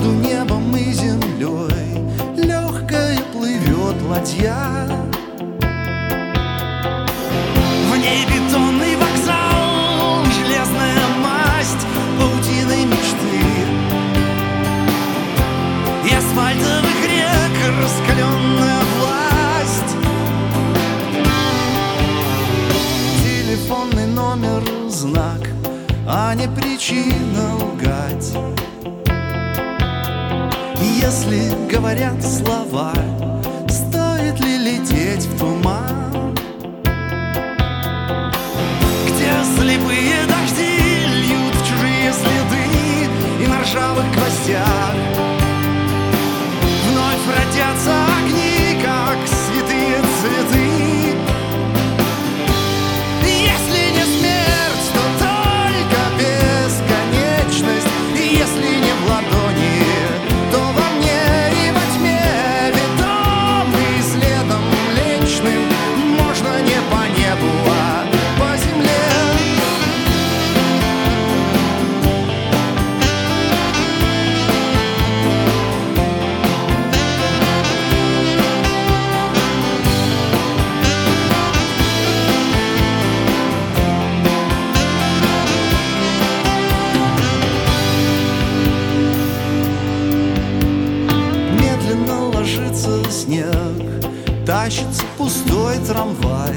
Между небом и землей легкая плывет ладья. В ней бетонный вокзал, железная масть, паутиной мечты и асфальтовых рек раскаленная власть. Телефонный номер — знак, а не причина лгать. Если говорят слова, стоит ли лететь в туман, где слепые дожди льют чужие следы, и на ржавых гвоздях вновь родятся огни, как святые цветы. Если не смерть, то только бесконечность, и если не в ладони, то во мне и во тьме, ведомый следом млечным, можно не по небу, а по земле. Медленно ложится снег, тащится пустой трамвай.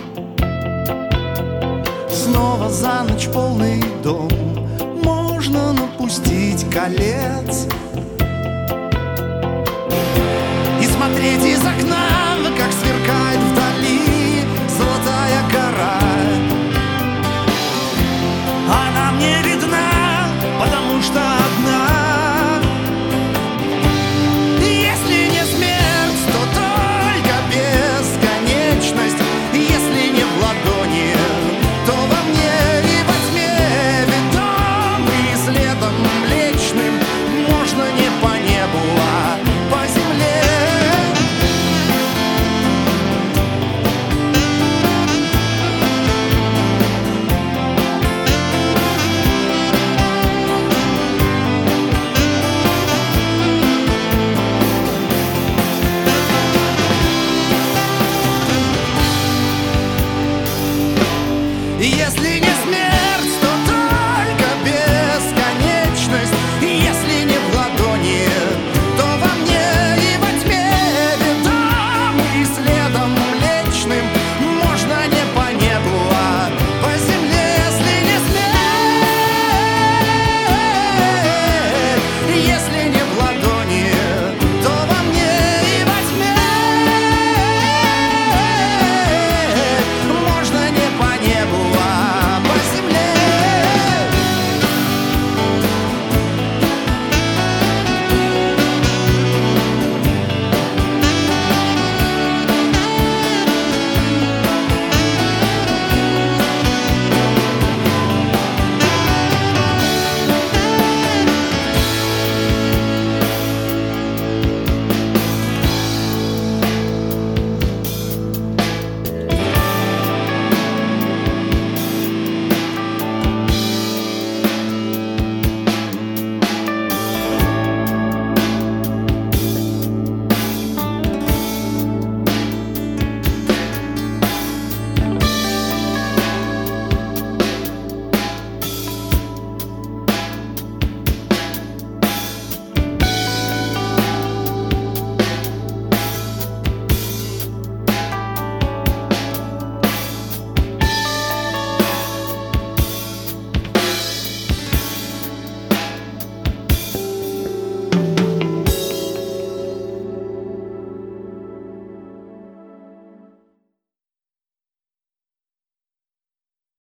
Снова за ночь полный дом, можно напустить колец и смотреть из окна